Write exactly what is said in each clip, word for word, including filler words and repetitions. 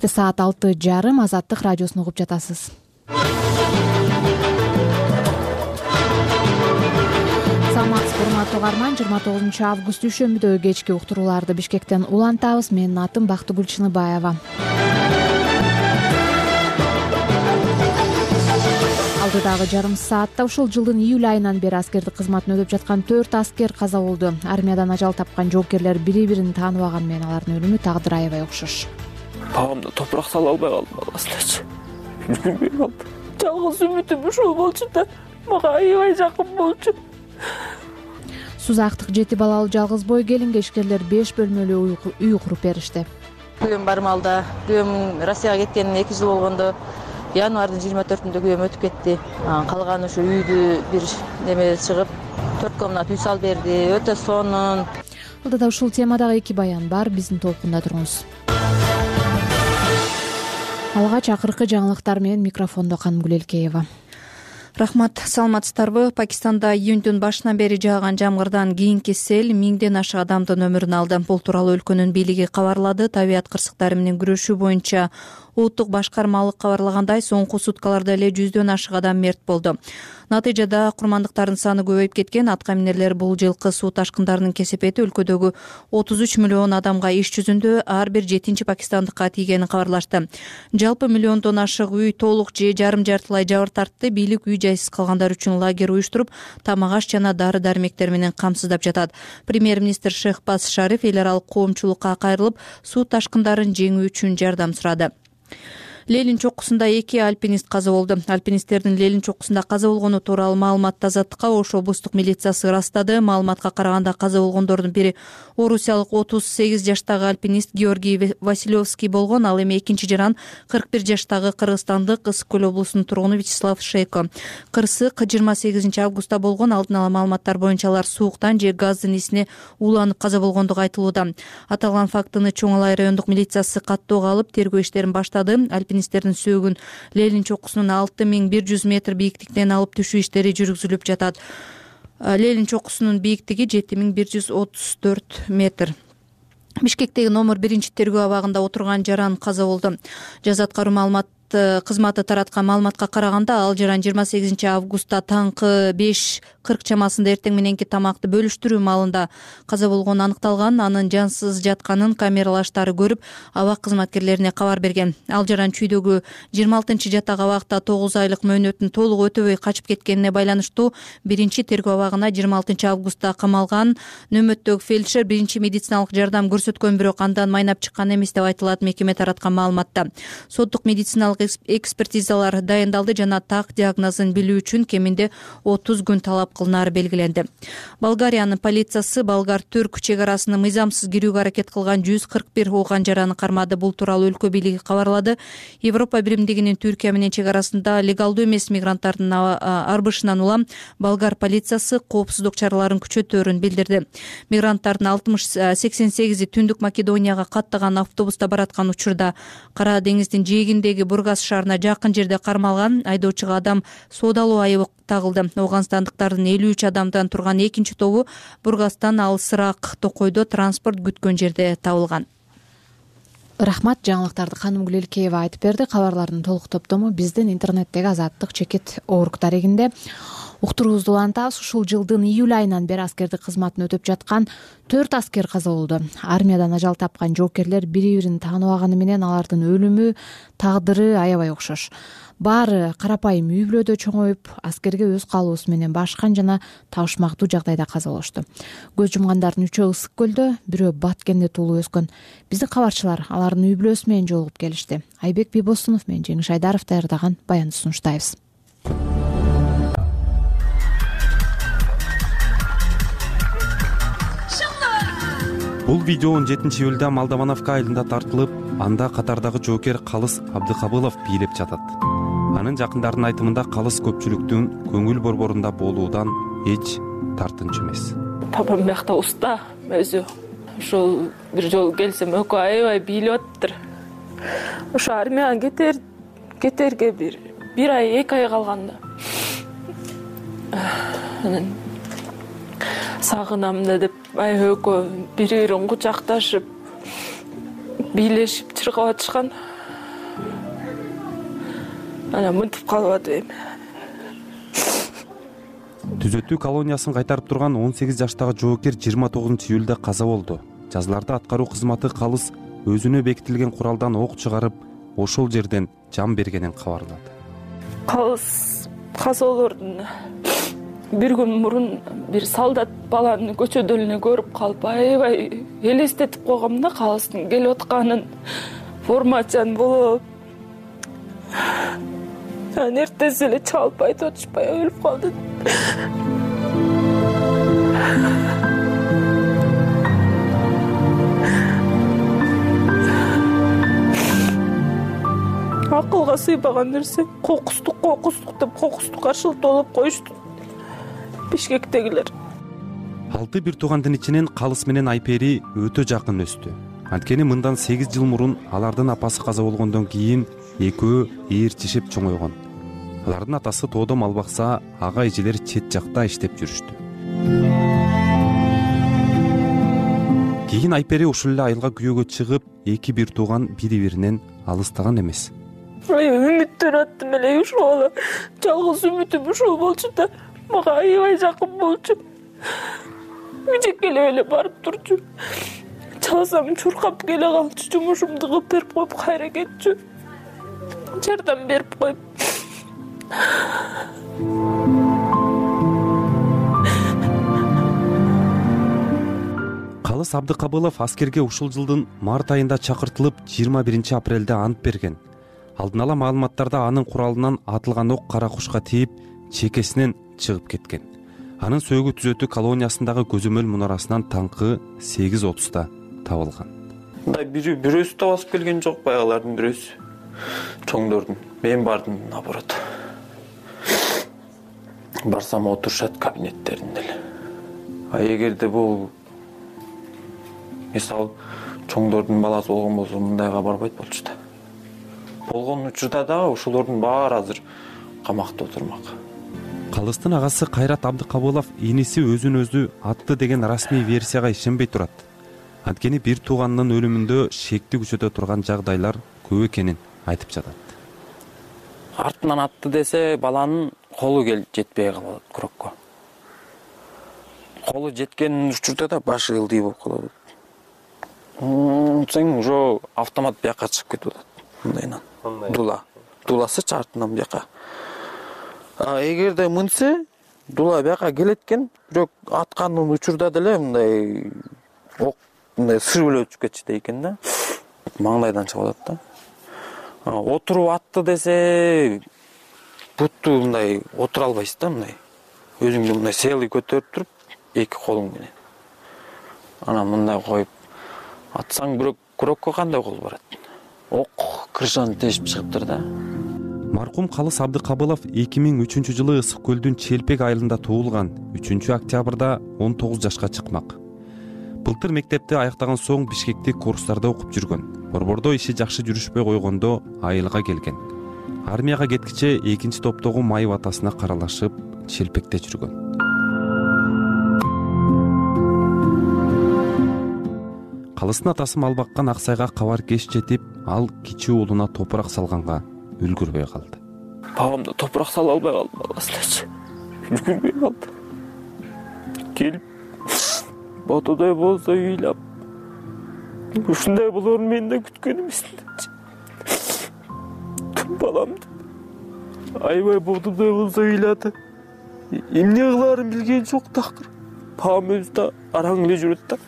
Саат алты жарым Азаттык радиосун угуп жатасыз. Саламатсызбы урматтуу угарман, жыйырма тогузунчу август дүйшөмбүдө кечки уктурууларды Бишкектен улантабыз. Менин атым Бактыгүл Чыныбаева. Алдыдагы жарым саатта ушул жылдын июль айынан бери аскердик кызматын өтөп жаткан төрт аскер каза болду. Армиядан ажал тапкан жоокерлер бири-бирин тааныбаган менен алардын өлүмү тагдыр аябай окшош. Багымда топурак сала албай калдым алгачтачы. Билбей калдым. Жалгыз үмүтүм ушул болчу да, мага аябай жакын болчу. Сузактык жети балалуу жалгыз бой келинге ишкерлер беш бөлмөлүү үй куруп беришти. Күйөөм бар малда, күйөөм Россияга кеткенине эки жыл болгондо январдын жыйырма төртүндө күйөөм өтүп кетти. Калган ушу үйдү бир неме чыгып, төрт комнат үй салып берди. Өтө сонун. Алдыда ушул темадагы эки баян бар, биздин толкунда туруңуз. Алгач акыркы жаңылыктар менен микрофондо Канымгүл Элкеева. Рахмат, саламатсыздарбы? Пакистанда июньдун башынан бери жааган жамгырдан кийинки сел миңден ашык адамдын өмүрүн алды. Бул тууралуу өлкөнүн бийлиги кабарлады. Табият кырсыктары менен күрөшүү боюнча улуттук башкармалык кабарлагандай, соңку суткаларда эле жүздөн ашык адам мерт болду. Натыйжада курмандыктардын саны көбөйүп кеткен. Атка минерлер бул жылкы суу ташкындарынын кесепети өлкөдөгү отуз үч миллион адамга иш жүзүндө ар бир жетинчи пакистандыкка тийгенин кабарлашты. Жалпы миллиондон ашык үй толук же жарым жартылай жабыр тартты. Бийлик үй жайсыз калгандар үчүн лагерь уюштуруп, тамак аш жана дары-дармектер менен камсыздап жатат. Премьер-министр Шехбаз Шариф эл аралык коомчулукка кайрылып, суу ташкындарын жеңүү үчүн жардам сурады. Лелин чокусунда эки альпинист каза болду. Альпинисттердин Лелин чокусунда каза болгону тууралуу маалыматты Азаттыкка Ош облустук милициясы ырастады. Маалыматка караганда каза болгондордун бири орусиялык отуз сегиз жаштагы альпинист Георгий Василевский болгон. Ал эми экинчи жаран кырк бир жаштагы кыргызстандык Ысык көл облусунун тургуну Вячеслав Шейко. Кырсык жыйырма сегизинчи августта болгон. Алдын ала маалыматтар боюнча алар сууктан же газдын исине ууланып каза болгондугу айтылууда. Аталган фактыны Чоң Алай райондук милициясы каттоого алып тергөө иштерин баштады. Альпинисттердин сөөгүн Лелин чокусунун алты миң бир жүз метр бийиктиктен алып түшүү иштери жүргүзүлүп жатат. Лелин чокусунун бийиктиги жети миң бир жүз отуз төрт метр. Бишкектеги номер биринчи тергөө абагында отурган жаран каза болду. Жаза аткаруу маалымат кызматы тараткан маалыматка караганда, ал жаран жыйырма сегизинчи августта таңкы беш кырк чамасында эртең мененки тамакты бөлүштүрүү маалында каза болгону аныкталган. Анын жансыз жатканын камералаштары көрүп, абак кызматкерлерине кабар берген. Ал жаран чүйдөгү жыйырма алтынчы жатак абакта тогуз айлык мөөнөтүн толук өтөбөй качып кеткенине байланыштуу биринчи тергөө абагына жыйырма алтынчы августта камалган. Нөмөттөгү фельдшер биринчи медициналык жардам көрсөткөн, бирок андан майнап чыккан эмес деп айтылат мекеме тараткан маалыматта. Соттук медициналык экспертизалар дайындалды жана так диагнозун билүү үчүн кеминде отуз күн талап кылынары белгиленди. Болгариянын полициясы болгар-түрк чек арасына мыйзамсыз кирүүгө аракет кылган жүз кырк бир ооган жараны кармады. Бул тууралуу өлкө бийлиги кабарлады. Европа биримдигинин Түркия менен чек арасында легалдуу эмес мигранттардын арбышынан улам болгар полициясы коопсуздук чараларын күчөтөөрүн билдирди. Мигранттардын алтымыш сексен сегизи Түндүк Македонияга каттаган автобуста бараткан учурда Кара деңиздин жээгиндеги Бургас шаарына жакын жерде кармалган. Айдоочуга адам соодалуу айыбы тагылды. Оганстандыктардын элүү үч адамдан турган экинчи тобу Бургастан алысыраак Токойдо транспорт күткөн жерде табылган. Рахмат, жаңылыктарды Канымгүл Элкеева айтып берди. Кабарлардын толук топтому биздин интернеттеги Азаттык чекит орг дарегинде уктуруубузду улантабыз. Ушул жылдын июль айынан бери аскердик кызматын өтөп жаткан төрт аскер каза болду. Армиядан ажал тапкан жоокерлер бири-бирин тааныбаганы менен алардын өлүмү тагдыры аябай окшош. Баары карапайым үй бүлөдө чоңоюп, аскерге өз каалоосу менен башкан жана табышмактуу жагдайда каза болушту. Көз жумгандардын үчөө Ысык көлдө, бирөө Баткенде туулуп өскөн. Биздин кабарчылар алардын үй бүлөсү менен жолугуп келишти. Айбек Бибосунов менен Жеңиш Айдаров даярдаган баянды сунуштайбыз. Бул видео он жетинчи июлда Молдовановка айылында тартылып, анда катардагы жоокер Калыс Абдыкабылов бийлеп жатат. Анын жакындарынын айтымында Калыс көпчүлүктүн көңүл борборунда болуудан эч тартынчу эмес. Папам мякта уста өзү. Ошол бир жолу келсем экөө аябай бийлеп атыптыр. Ошо армияга кетер кетерге бир бир ай эки ай калганда. Анан сагынам да деп ай экөө бири бирин кучакташып бийлешип чыркап атышкан. анан мынтип калып атайм. Түзөтүү колониясын кайтарып турган он сегиз жаштагы жоокер жыйырма тогузунчу июлда каза болду. Жазаларды аткаруу кызматы Калыс өзүнө бекитилген куралдан ок чыгарып, ошол жерден жан бергенин кабарлады. Калыс казоолордун бир күн мурун бир солдат баланы көчөдө эле көрүп калып, аябай элестетип койгом да Калыстын келип атканын, формачан болуп. Анан эртеси эле чалып айтып атышпай өлүп калды. Акылга сыйбаган нерсе, кокустук кокустук деп кокустук каршылтып коюшту Бишкектегилер. Алты бир туугандын ичинен Калыс менен Айпери өтө жакын өстү. Анткени мындан сегиз жыл мурун алардын апасы каза болгондон кийин экөө ээрчишип чоңойгон. Алардын атасы тоодо мал бакса, ага эжелер чет жакта иштеп жүрүштү. Кийин Айпери ушул эле айылга күйөөгө чыгып, эки бир тууган бири-биринен алыстаган эмес. Үмүттөн аттым эле ушул жалгыз үмүтүм ушул болчу да, мага аябай жакын болчу. Үжеккелеп эле барып турчу. Чалсам чуркап келе калчу, жумушумду кылып берип коюп кайра кетчү. Жардам берип коюп. Калыс Абдыкабылов аскерге ушул жылдын март айында чакыртылып, жыйырма биринчи апрелде ант берген. Алдын ала маалыматтарда анын куралынан атылган ок кара кушка тийип, чекесинен чыгып кеткен. Анын сөөгү түзөтүү колониясындагы көзөмөл мунарасынан таңкы сегиз отузда табылган. Мындай бирөө бирөөсү да басып келген жок, баягылардын бирөөсү. Чоңдордун. Мен бардым наоборот. Барсам отурушат кабинеттеринде эле. А эгерде бул мисал чоңдордун баласы болгон болсо, мындайга барбайт болчу да. Болгон учурда дагы ошолордун баары азыр камакта отурмак. Калыстын агасы Кайрат Абдыкабылов иниси өзүн өзү атты деген расмий версияга ишенбей турат. Анткени бир тууганынын өлүмүндө шекти күчөтө турган жагдайлар көп экенин айтып жатат. Артынан атты десе, баланын колу кел жетпей калат күрөккө. Колу жеткен учурда да башы ылдый болуп калат. Сен уже автомат бияка чыгып кетип атат. Мындайнан. Дула. Дуласы артынан бияка. А эгерде мынсе, дула бияка келеткен, бирок аткандын учурда деле мындай ок мындай сырбөлө өтүп кетчү экен да. Маңдайдан чыгып атат да. Отуруп атты десе, бутту мындай отура албайсыз да, мындай. Өзүңдү мындай селый көтөрүп туруп, эки колуң менен. Анан мындай коюп атсаң, бирок күрөккө кандай кол барат? Ок крышаны тешип чыгыптыр да. Маркум Калыс Абдыкабылов эки миң үчүнчү жылы Ысык көлдүн Челпек айылында туулган. үчүнчү октябрда он тогуз жашка чыкмак. Былтыр мектепти аяктаган соң Бишкекте курстарда окуп жүргөн. Борбордо иши жакшы жүрүшпөй койгондо айылга келген. Армияга кеткиче экинчи топтогу майып атасына каралашып, Челпекте жүргөн. Калыстын атасы мал баккан Аксайга кабар кеч жетип, ал кичүү уулуна топурак салганга үлгүрбөй калды. Бабам да топурак сала албай калды, баласылачы. Үлгүрбөй калды. Келип ботодой болсо ыйлап, ушундай болорун мен да күткөн эмесмин. Баламды аябай ботодой болсо ыйлады. Эмне кылаарын билген жок такыр. Бабам өзү да араң эле жүрөт да.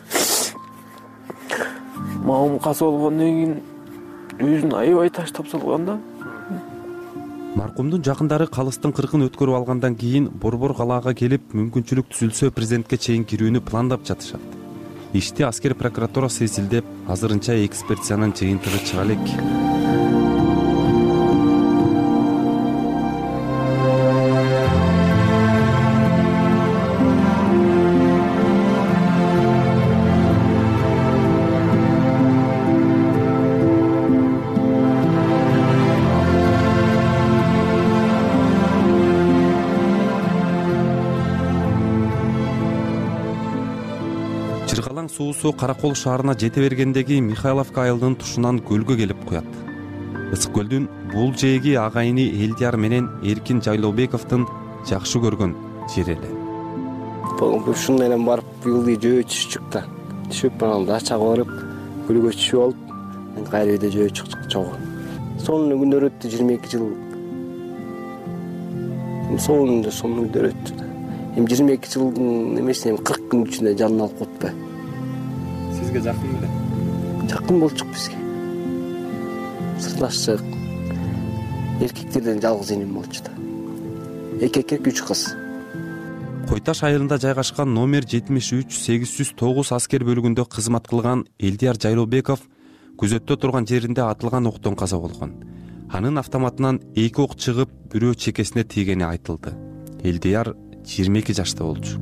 Мамам каза болгондон кийин өзүн аябай таштап салган да. Маркумдун жакындары Калыстын кыркын өткөрүп алгандан кийин Борбор калаага келип, мүмкүнчүлүк түзүлсө президентке чейин кирүүнү пландап жатышат. Ишти аскер прокуратурасы изилдеп, азырынча экспертизанын жыйынтыгы чыга элек. Чыргалаң суусу Каракол шаарына жете бергендеги Михайловка айылынын тушунан көлгө келип куят. ысык көлдүн бул жээги агайыны Элдияр менен Эркин Жайлообековдун жакшы көргөн жери эле. Ушундай эле барып быйыл жөө түшчүк да. Түшүп анан дачага барып гүлгө түшүп алып, мен кайра үйдө жөө чыктык чогуу. Сонун күндөр өттү, жыйырма эки жыл. Сонун сонун күндөр өттү. Эми жыйырма эки жылдын эмесин эми кырк күн ичинде жанын алып койтпу. Сизге жакын беле? Жакын болчук бизге. Сырлашчык. Эркектерден жалгыз энем болчу да. Эки эркек, үч кыз. Кой Таш айылында жайгашкан номер жетимиш үч сегиз жүз тогуз аскер бөлүгүндө кызмат кылган Элдияр Жайлообеков күзөттө турган жеринде атылган октон каза болгон. Анын автоматынан эки ок чыгып, бирөө чекесине тийгени айтылды. Элдияр жыйырма эки жашта болчу.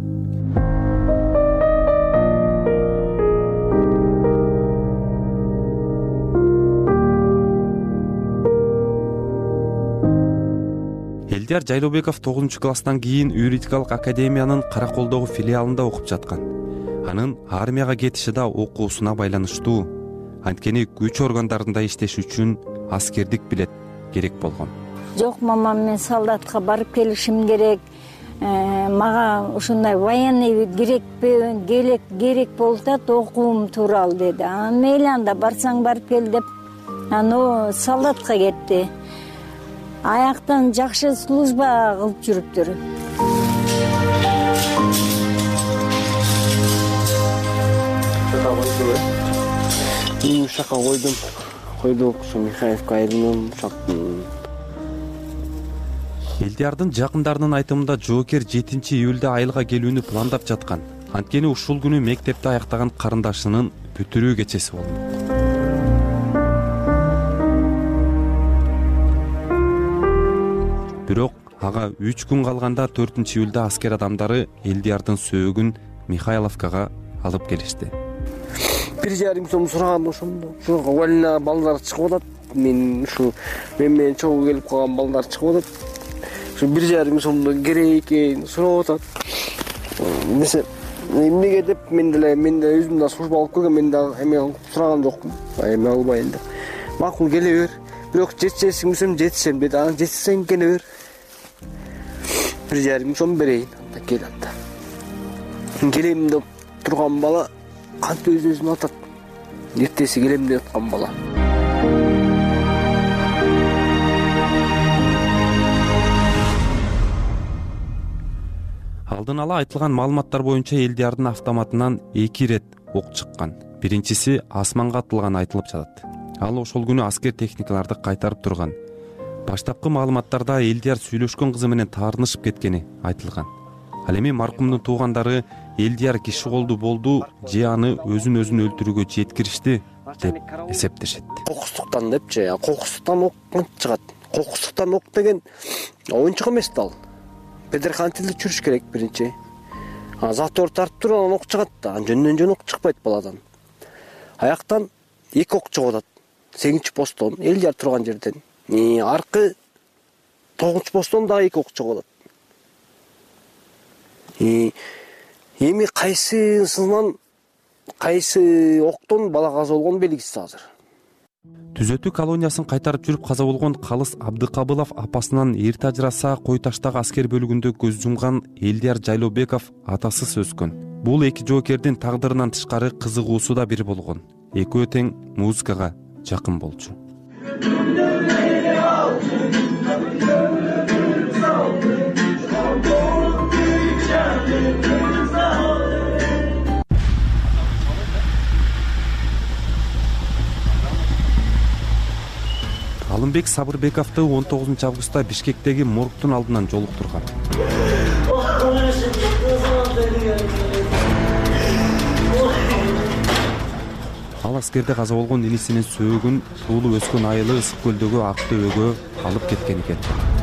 Элдияр Жайлообеков тогузунчу класстан кийин юридикалык академиянын Караколдогу филиалында окуп жаткан. Анын армияга кетиши да окуусуна байланыштуу. Анткени күч органдарында иштеш үчүн аскердик билет керек болгон. Жок, мамам, мен солдатка барып келишим керек. Мага ушундай военный керекпи, керек керек болуп атат, окуум тууралуу деди. Мейли, анда барсаң барып кел деп, анан солдатка кетти. Аяктан жакшы служба кылып жүрүптүр. Мен ушакка койдум. Койдук, ушу Михайловка айылынан ушактын. Элдиярдын жакындарынын айтымында жоокер жетинчи июлда айылга келүүнү пландап жаткан. Анткени ушул күнү мектепти аяктаган карындашынын бүтүрүү кечеси болмок. Бирок ага үч күн калганда төртүнчү июлда аскер адамдары Элдиярдын сөөгүн Михайловкага алып келишти. Бир жарым сом сураган ошондо. Ушуга вольна балдар чыгып атат. Мен ушу мен менен чогуу келип калган балдар чыгып атат. Ушу бир жарым сомдо керек экен сурап атат. Эмесе эмнеге деп мен деле мен да өзүм да служба алып келген, мен да эме сураган жокмун. Эме албайын деп. Макул келе бер. Бирок жетсесиң десем жетсем деди. Анан жетсең келе бер. Бир жарым сом берейин. Анда кел анда. Келем деп турган бала кантип өз-өзүн атат. Эртеси келем деп аткан бала. Алдын ала айтылган маалыматтар боюнча Элдиярдын автоматынан эки ирет ок чыккан. Биринчиси асманга атылган айтылып жатат. Ал ошол күнү аскер техникаларды кайтарып турган. Баштапкы маалыматтарда Элдияр сүйлөшкөн кызы менен таарынышып кеткени айтылган. Ал эми маркумдун туугандары Элдияр киши колду болду же аны өзүн өзүн өлтүрүүгө жеткиришти деп эсептешет. Кокустуктан депчи, кокустуктан ок чыгат. Кокустуктан ок деген оюнчук эмес да ал. Бедерхантилде жүрүш керек биринчи. А затор тартып туруп анан ок чыгат да, жөндөн жөн ок чыкпайт баладан. Аяктан эки ок чыгып атат. сегизинчи посттон Элдияр турган жерден. И аркы тогузунчу посттон дагы эки ок чыгып атат. И эми кайсысынан кайсы октон бала каза болгон белгисиз азыр. Түзөтүү колониясын кайтарып жүрүп каза болгон Калыс Абдыкабылов апасынан эрте ажыраса Кой Таштагы аскер бөлүгүндө көз жумган Элдияр Жайлообеков атасыз өскөн. Бул эки жоокердин тагдырынан тышкары кызыгуусу да бир болгон. Экөө тең музыкага жакын болчу. Алымбек Сабырбековду он тогузунчу августта Бишкектеги моргтун алдынан жолуктурган. Ал аскерде каза болгон инисинин сөөгүн туулуп өскөн айылы Ысык көлдөгү Ак Төбөгө алып кеткен экен.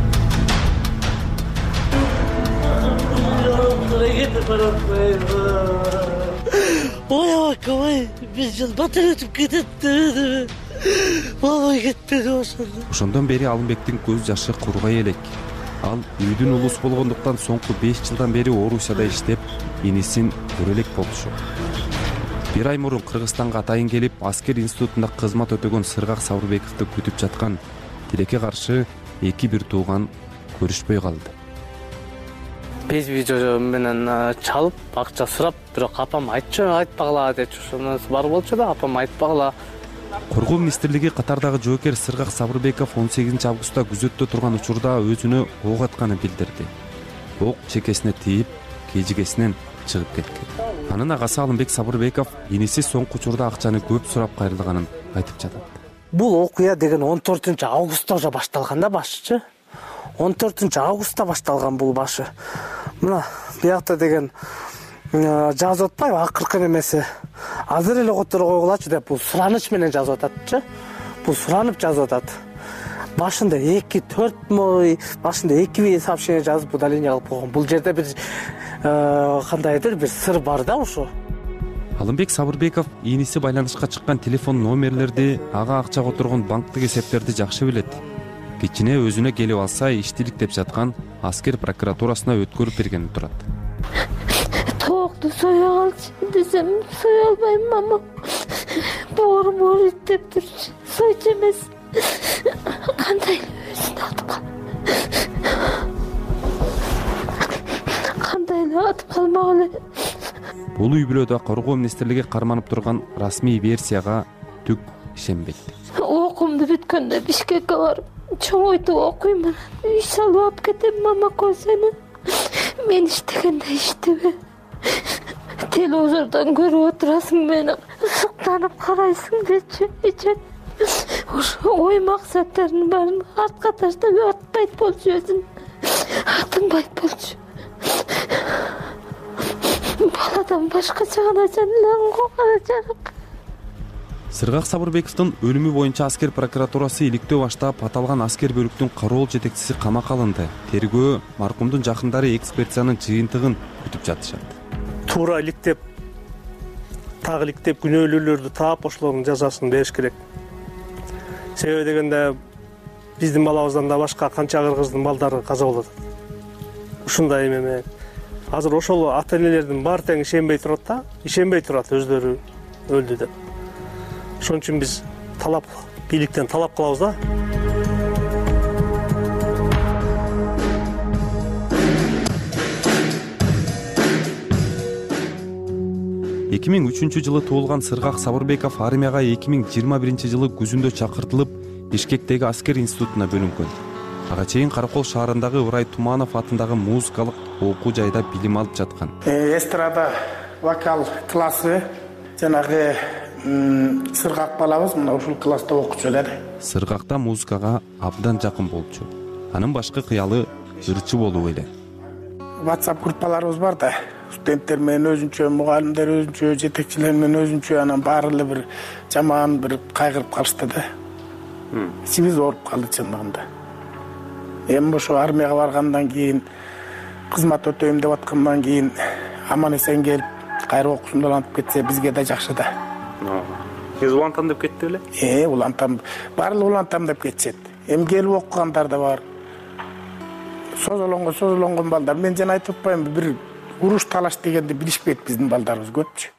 Ой, акабай, биз жыл батыр өтүп кетет. Балбай кетпеди ошондо. Ошондон бери Алымбектин көз жашы кургай элек. Ал үйдүн улусу болгондуктан соңку беш жылдан бери Орусияда иштеп, инисин көрө элек болчу. Бир ай мурун Кыргызстанга атайын келип, аскер институтунда кызмат өтөгөн Сыргак Сабырбековду күтүп жаткан тилекке каршы эки бир тууган көрүшпөй калды. Биз видео менен чалып акча сурап, бирок апам айтчу, айтпагыла деп ошонусу бар болчу да, апам айтпагыла. Коргоо министрлиги катардагы жоокер Сыргак Сабырбеков он сегизинчи августта күзөттө турган учурда өзүнө ок атканын билдирди. Ок чекесине тийип, кежигесинен чыгып кеткен. Анын агасы Алымбек Сабырбеков иниси соңку учурда акчаны көп сурап кайрылганын айтып жатат. Бул окуя деген он төртүнчү августта уже башталган да, башычы. он төртүнчү августта башталган бул башы. Мына биякта деген жазып атпайбы акыркы немеси. Азыр эле которо койгулачы деп бул сураныч менен жазып ататчы. Бул суранып жазып атат. Башында эки төрт мой, башында эки бир сообщение жазып удаление кылып койгон. Бул жерде бир кандайдыр бир сыр бар да ошо. Алымбек Сабырбеков иниси байланышка чыккан телефон номерлерди, ага акча которгон банктык эсептерди жакшы билет. Кичине өзүнө келип алса иштилик деп жаткан аскер прокуратурасына өткөрүп бергени турат. Тоокду соя алчы десем, соя албайм, мама. Боорум ооруйт деп турчу. Сойчу эмес. Кандай өзүн атып кал. Кандай эле атып калмак эле. Бул үй бүлөдө Коргоо министрлиги карманып турган расмий версияга түк ишенбейт. Окуумду бүткөндө Бишкекке барып, чоңойтуп окуйм. Үй салып алып кетем, мама, көзөнү. Мен иштегенде иштебе. Телевизордон көрүп отурасың, мени суктанып карайсың дечи. Эчет. Ошо ой максаттардын баарын артка таштап атпайт болчу өзүн. Атынбайт болчу. Баладан башкача гана жанынан калган жарык. Сыргак Сабырбековдун өлүмү боюнча аскер прокуратурасы иликтөө баштап, аталган аскер бөлүктүн кароол жетекчиси камакка алынды. Тергөө маркумдун жакындары экспертизанын жыйынтыгын күтүп жатышат. Туура иликтеп, так иликтеп күнөөлүүлөрдү таап ошолордун жазасын бериш керек. Себеби дегенде биздин балабыздан да башка канча кыргыздын балдары каза болот. Ушундай эме азыр ошол ата-энелердин баары тең ишенбей турат да, ишенбей турат өздөрү өлдү деп. Ошон үчүн биз талап, бийликтен талап кылабыз да. эки миң үчүнчү жылы туулган Сыргак Сабырбеков армияга эки миң жыйырма биринчи жылы күзүндө чакыртылып, Бишкектеги аскер институтуна бөлүнгөн. Ага чейин Каракол шаарындагы Ырай Туманов атындагы музыкалык окуу жайда билим алып жаткан. Эстрада вокал классы жанагы Сыргак балабыз мына ушул класста окучу да. Сыргакта музыкага абдан жакын болчу. Анын башкы кыялы ырчы болуу эле. WhatsApp группаларыбыз бар да. Студенттер менен өзүнчө, мугалимдер өзүнчө, жетекчилер менен өзүнчө, анан баары эле бир жаман бир кайгырып калышты да. Ичибиз ооруп калды чындыгында. Эми ошо армияга баргандан кийин, кызмат өтөйм деп аткандан кийин аман эсен келип, кайра окуусун улантып кетсе бизге да жакшы да. Сиз улантам деп кетти беле? Э, улантам, баары улантам деп кетишет. Эми келип окугандар да бар. Созолонгон, созолонгон балдар. Мен жана айтып атпаймынбы, бир уруш талаш дегенди билишпейт биздин балдарыбыз көпчү.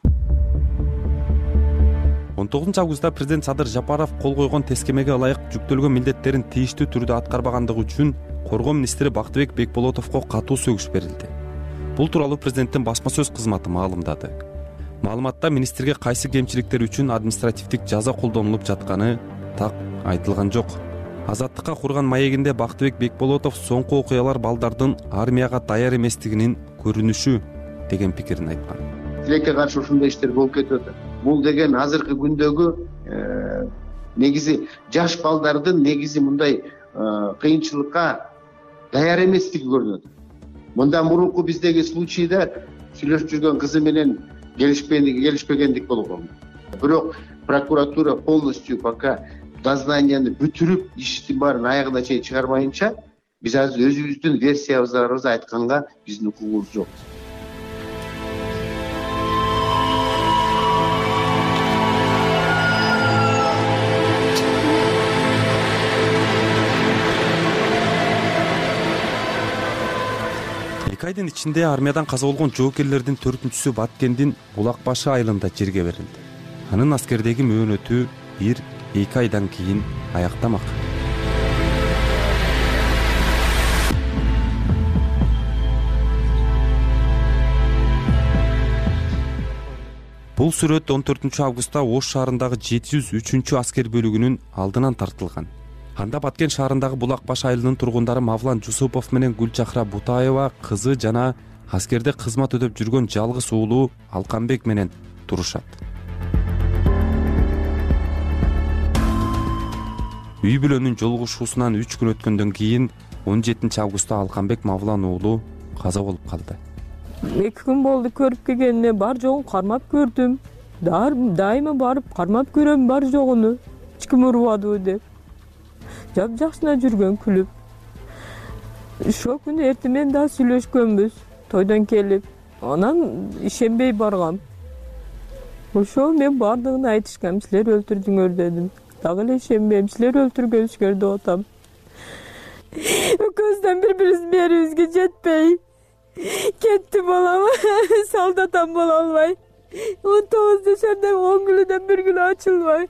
он тогузунчу августта президент Садыр Жапаров кол койгон тескемеге ылайык жүктөлгөн милдеттерин тийиштүү түрдө аткарбагандыгы үчүн Коргоо министри Бактыбек Бекболотовго катуу сөгүш берилди. Бул тууралуу президенттин басма сөз кызматы маалымдады. Маалыматта министрге кайсы кемчиликтер үчүн административдик жаза колдонулуп жатканы так айтылган жок. Азаттыкка курган маегинде Бактыбек Бекболотов соңку окуялар балдардын армияга даяр эместигинин көрүнүшү деген пикирин айткан. Тилекке каршы ушундай иштер болуп кетип атат. Бул деген азыркы күндөгү негизи жаш балдардын негизи мындай кыйынчылыкка даяр эместиги көрүнөт. Мындан мурунку биздеги случайда сүйлөшүп жүргөн кызы менен келишпегендик болгон. Бирок прокуратура полностью пока дознанияны бүтүрүп, иштин баарын аягына чейин чыгармайынча, биз азыр өзүбүздүн версиябызды айтканга биздин укугубуз жок. эки айдын ичинде армиядан каза болгон жоокерлердин төртүнчүсү Баткендин Булак башы айылында жерге берилди. Анын аскердеги мөөнөтү бир эки айдан кийин аяктамак. Бул сүрөт он төртүнчү августта Ош шаарындагы жети жүз үчүнчү аскер бөлүгүнүн алдынан тартылган. Анда Баткен шаарындагы Булак баш айылынын тургундары Мавлан Жусупов менен Гүлчахра Бутаева кызы жана аскерде кызмат өтөп жүргөн жалгыз уулу Алканбек менен турушат. Үй бүлөнүн жолугушуусунан үч күн өткөндөн кийин он жетинчи августта Алканбек Мавлан уулу каза болуп калды. эки күн болду көрүп келгениме, бар жогун кармап көрдүм. Дайыма барып кармап көрөм бар жогуну. Эч ким урбадыбы деп. Жап-жакшына жүргөн күлүп. Ошол күнү эртең менен да сүйлөшкөнбүз. Тойдон келип, анан ишенбей баргам. Ошол мен бардыгын айтышкам, силер өлтүрдүңөр дедим. Дагы эле ишенбейм, силер өлтүргөнсүңөр деп атам. Экөөбүздөн бири-бирибиздин мээрибизге жетпей кетти балам. Солдатам боло албай. он тогуз жашарда он күнүдөн бир күнү ачылбай.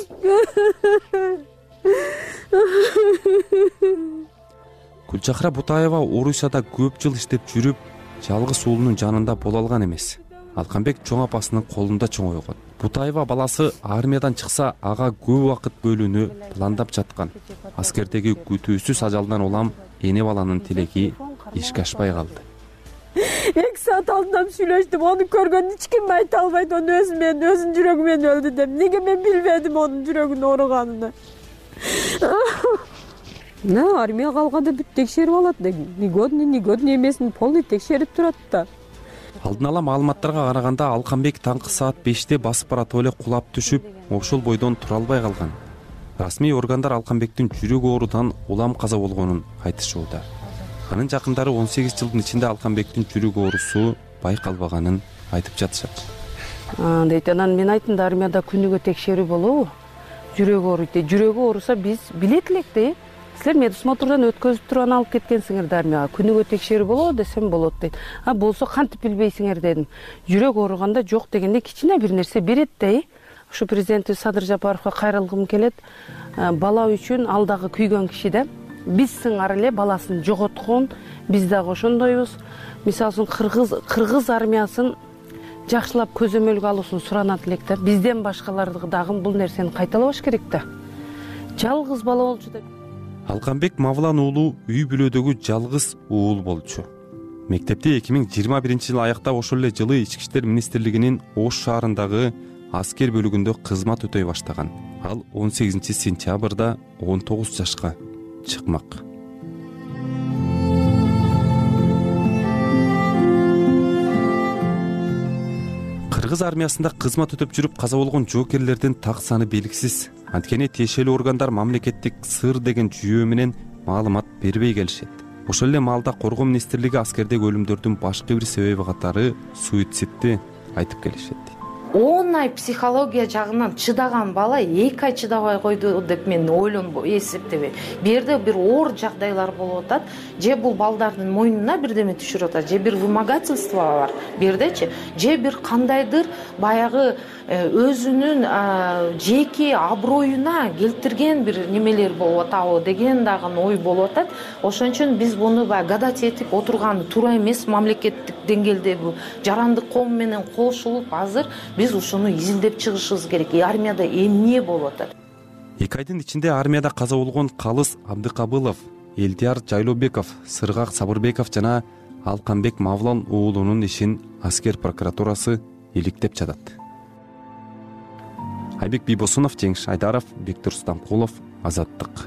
Гүлчахра Бутаева Орусияда көп жыл иштеп жүрүп, жалгыз уулунун жанында боло алган эмес. Алканбек чоң апасынын колунда чоңойгон. Бутаева баласы армиядан чыкса, ага көп убакыт бөлүүнү пландап жаткан. Аскердеги күтүүсүз ажалдан улам эне баланын тилеги ишке ашпай калды. эки саат алдынан сүйлөштүм, аны көргөн эч ким айта албайт, аны өзү мен өзүнүн жүрөгү менен өлдү деп. Неге мен билбедим анын жүрөгүнүн ооруганын? На армия калганда бүт текшерип алат, негодный, негодный эмесин полный текшерип турат да. Алдын ала маалыматтарга караганда Алканбек таңкы саат беште басып баратып эле кулап түшүп, ошол бойдон тура албай калган. Расмий органдар Алканбектин жүрөк оорудан улам каза болгонун айтышууда. Анын жакындары он сегиз жылдын ичинде Алканбектин жүрөк оорусу байкалбаганын айтып жатышат. Дейт, анан мен айттым да, армияда күнүгө текшерүү болобу? Жүрөк ооруйт. Жүрөгү ооруса биз билет элек да. Силер медосмотрдан өткөзүп турган алып кеткенсиңер да армияга. Күнүгө текшерүү болобу десем болот дейт. А болсо кантип билбейсиңер дедим. Жүрөк ооруганда жок дегенде кичине бир нерсе берет да. Ушу президентибиз Садыр Жапаровго кайрылгым келет. Бала үчүн алдагы күйгөн киши да. Биз сыңар эле баласын жоготкон, биз дагы ошондойбуз. Мисалы үчүн кыргыз кыргыз армиясын жакшылап көзөмөлгө алуусун суранат элек да. Бизден башкаларды дагы бул нерсени кайталабаш керек да. Жалгыз бала болчу деп. Алканбек Мавлан уулу үй бүлөдөгү жалгыз уул болчу. Мектепти эки миң жыйырма биринчи жылы аяктап, ошол эле жылы Ички иштер министрлигинин Ош шаарындагы аскер бөлүгүндө кызмат өтөй баштаган. Ал он сегизинчи сентябрда он тогуз жашка чыкмак. Кыргыз армиясында кызмат өтөп жүрүп каза болгон жоокерлердин так саны белгисиз. Анткени тиешелүү органдар мамлекеттик сыр деген жүйөө менен маалымат бербей келишет. Ошол эле маалда Коргоо министрлиги аскердеги өлүмдөрдүн башкы бир себеби катары суицидти айтып келишет. он ай психология жагынан чыдаган бала эки ай чыдабай койду деп мен ойлонбой эсептебейм. Бу жерде бир оор жагдайлар болуп атат, же бул балдардын мойнуна бирдеме түшүрүп атат, же бир вымогательство бар бу жердечи, же бир кандайдыр баягы өзүнүн жеке аброюна келтирген бир немелер болуп атабы деген дагы ой болуп атат. Ошон үчүн биз буну баягы гадать этип отурган туура эмес. Мамлекеттик деңгээлде бул жарандык коом менен кошулуп азыр биз ушуну изилдеп чыгышыбыз керек. Армияда эмне болуп атат? эки айдын ичинде армияда каза болгон Калыс Абдыкабылов, Элдияр Жайлообеков, Сыргак Сабырбеков жана Алканбек Мавлан уулунун ишин аскер прокуратурасы иликтеп жатат. Айбек Бийбосунов, Жеңиш Айдаров, Бектур Стамкулов, Азаттык.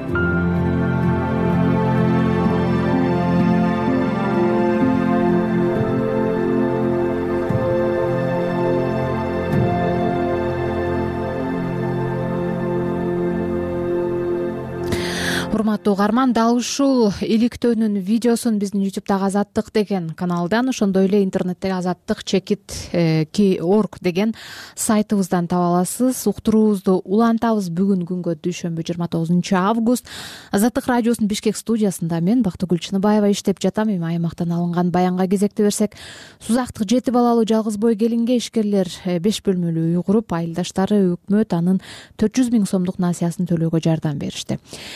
Урматтуу угарман, дал ушул иликтөөнүн видеосун биздин ютубдагы Азаттык деген каналдан, ошондой эле интернеттеги азаттык чекит орг деген сайтыбыздан таба аласыз. Уктуруубузду улантабыз бүгүн күнгө дүйшөмбү жыйырма тогузунчу август. Азаттык радиосунун Бишкек студиясында мен Бактыгүл Чыныбаева иштеп жатам. Эми аймактан алынган баянга кезекти берсек, Сузактык жети балалуу жалгыз бой келинге ишкерлер беш бөлмөлүү үй куруп, айылдаштары өкмөт анын төрт жүз миң сомдук насыясын төлөөгө жардам беришти. Жети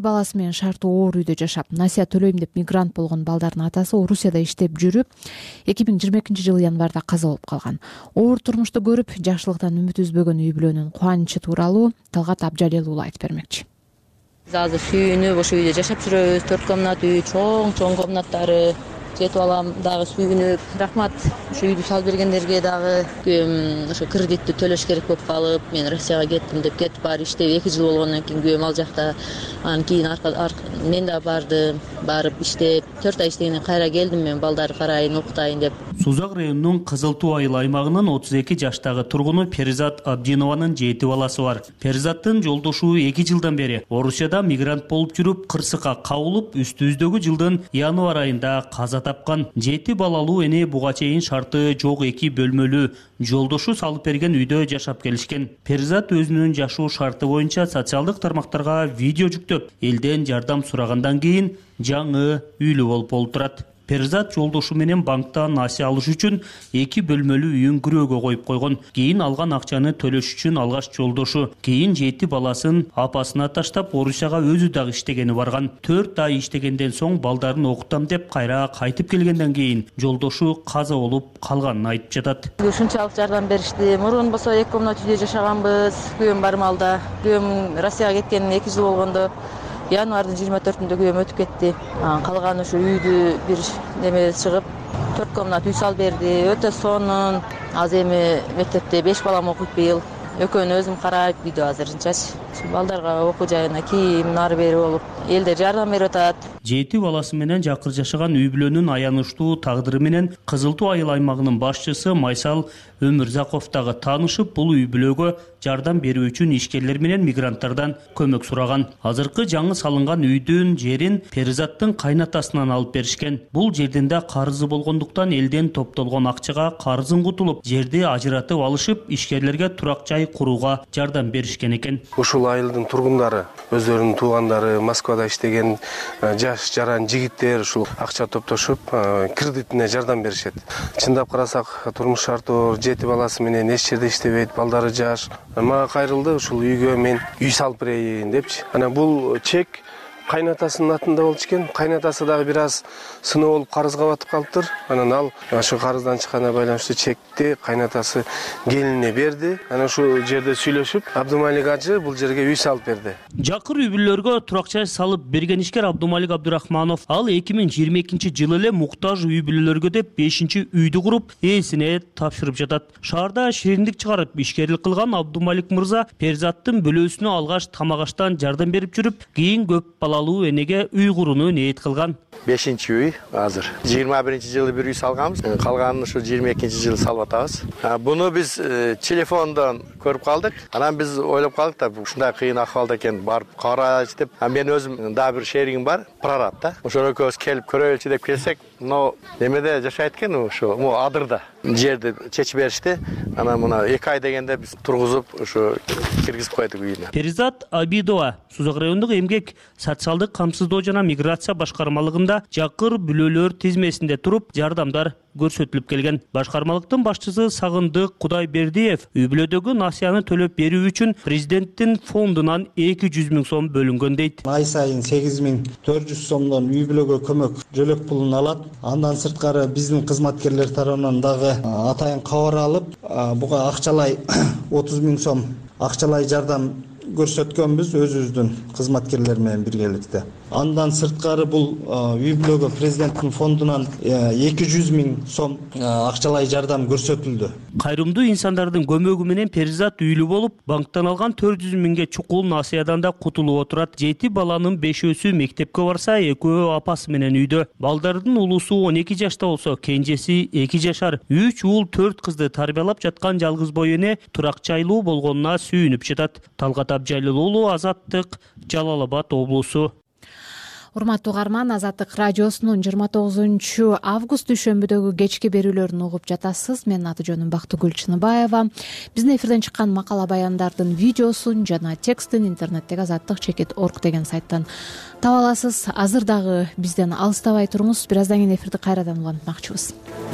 баласы менен шарттуу оор үйдө жашап насыя төлөйм деп мигрант болгон балдардын атасы Орусияда иштеп жүрүп эки миң жыйырма экинчи жылы январда каза болуп калган. Оор турмушту көрүп жакшылыктан үмүт үзбөгөн үй бүлөнүн кубанычы тууралуу Талгат Абжалел уулу айтып бермекчи. Биз азыр сүйүнүп ошол үйдө жашап жүрөбүз. Төрт комнат үй, чоң чоң комнаттары. Жети балам дагы сүйүнүп, рахмат ушу үйдү салып бергендерге дагы. Күйөөм ошо кредитти төлөш керек болуп калып, мен Россияга кеттим деп кетип баары иштеп эки жыл болгондон кийин күйөөм ал жакта. Анан кийин мен да бардым, барып иштеп, төрт ай иштегенден кийин кайра келдим мен балдарды карайын, окутайын деп. Сузак районунун Кызыл Туу айыл аймагынын отуз эки жаштагы тургуну Перизат Абдинованын жети баласы бар. Перизаттын жолдошу эки жылдан бери Орусияда мигрант болуп жүрүп, кырсыкка кабылып, үстүбүздөгү жылдын январь айында каза тапкан. Жети балалуу эне буга чейин шарты жок эки бөлмөлүү жолдошу салып берген үйдө жашап келишкен. Перизат өзүнүн жашоо шарты боюнча социалдык тармактарга видео жүктөп, элден жардам сурагандан кийин жаңы үйлүү болуп олтурат. Перизат жолдошу менен банктан насыя алыш үчүн эки бөлмөлүү үйүн күрөөгө коюп койгон. Кийин алган акчаны төлөш үчүн алгач жолдошу, кийин жети баласын апасына таштап Орусияга өзү дагы иштегени барган. төрт ай иштегенден соң балдарын окутам деп кайра кайтып келгенден кийин жолдошу каза болуп калганын айтып жатат. Ушунчалык жардам беришти. Мурун болсо эки комнат үйдө жашаганбыз. Күйөөм бар малда. Күйөөм Россияга кеткенине эки жыл болгондо январдын жыйырма төртүндө күйөөм өтүп кетти. Калган ушу үйдү бир неме чыгып, төрт комнат үй салып берди. Өтө сонун. Азыр эми мектепте беш балам окуйт быйыл. Экөөнү өзүм карайт үйдө азырынчачы. Балдарга окуу жайына кийим нары бери болуп, элдер жардам берип атат. Жети баласы менен жакыр жашаган үй бүлөнүн аянычтуу тагдыры менен Кызыл Туу айыл аймагынын башчысы Майсал Өмүрзаков дагы таанышып, бул үй бүлөгө жардам берүү үчүн ишкерлер менен мигранттардан көмөк сураган. Азыркы жаңы салынган үйдүн жерин Перизаттын кайнатасынан алып беришкен. Бул жердин да карызы болгондуктан элден топтолгон акчага карызын кутулуп, жерди ажыратып алышып, ишкерлерге турак жай курууга жардам беришкен экен. Ушул айылдын тургундары, өздөрүнүн туугандары, Москвада иштеген жаш жаран жигиттер ушул акча топтошуп, кредитине жардам беришет. Чындап карасак, турмуш шарты жети баласы менен эч жерде иштебейт, балдары жаш. Мага кайрылды, ушул үйгө мен үй салып берейин депчи. Анан бул чек кайнатасынын атында болчу экен. Кайнатасы дагы бир аз сыноо болуп карызга батып калыптыр. Анан ал ошо карыздан чыкканына байланыштуу чекти кайнатасы келинине берди. Анан ушул жерде сүйлөшүп, Абдумалик ажы бул жерге үй салып берди. Жакыр үй бүлөлөргө турак жай салып берген ишкер Абдумалик Абдурахманов ал эки миң жыйырма экинчи жылы эле муктаж үй бүлөлөргө деп бешинчи үйдү куруп, ээсине тапшырып жатат. Шаарда шириндик чыгарып ишкерлик кылган Абдумалик мырза Перизаттын бөлөөсүнө алгач тамак-аштан жардам берип жүрүп, кийин көп балалуу энеге үй курууну ниет кылган. бешинчи үй азыр. жыйырма биринчи жылы бир үй салганбыз. Калганын ушу жыйырма экинчи жылы салып атабыз. Буну биз телефондон көрүп калдык. Анан биз ойлоп калдык да, ушундай кыйын акыбалда экен, барып карайлычы деп. Мен өзүм дагы бир шеригим бар, прорабда. Ошол экөөбүз келип көрөлүчү деп келсек, но немеде жашайт экен, ошо му адырда. Жерди чечип беришти. Анан мына эки ай дегенде биз тургузуп, ошо киргизип койдук үйүнө. Перизат Абидова Сузак райондук эмгек, социалдык камсыздоо жана миграция башкармалыгында жакыр бүлөлөр тизмесинде туруп, жардамдар көрсөтүлүп келген. Башкармалыктын башчысы Сагындык Кудайбердиев үй бүлөдөгү насыяны төлөп берүү үчүн президенттин фондунан эки жүз миң сом бөлүнгөн дейт. Ай сайын сегиз миң төрт жүз сомдон үй бүлөгө көмөк жөлөк пулун алат. Андан сырткары биздин кызматкерлер тарабынан дагы атайын кабар алып, буга акчалай отуз миң сом акчалай жардам көрсөткөнбүз өзүбүздүн кызматкерлер менен биргеликте. Андан сырткары бул үй бүлөгө президенттин фондунан эки жүз миң сом акчалай жардам көрсөтүлдү. Кайрымдуу инсандардын көмөгү менен Перизат үйлүү болуп, банктан алган төрт жүз миңге чукул насыядан да кутулуп отурат. Жети баланын бешөөсү мектепке барса, экөө апасы менен үйдө. Балдардын улусу он эки жашта болсо, кенжеси эки жашар. үч уул төрт кызды тарбиялап жаткан жалгыз бой эне турак жайлуу болгонуна сүйүнүп жатат. Талгат Абжалел уулу, Азаттык, Жалал Абад облусу. Урматтуу угарман, Азаттык радиосунун жыйырма тогузунчу август дүйшөмбүдөгү кечки берүүлөрүн угуп жатасыз. Менин аты жөнүм Бактыгүл Чыныбаева. Биздин эфирден чыккан макала баяндардын видеосун жана текстин интернеттеги азаттык чекит орг деген сайттан таба аласыз. Азыр дагы бизден алыстабай туруңуз. Бир аздан кийин эфирди кайрадан улантмакчыбыз.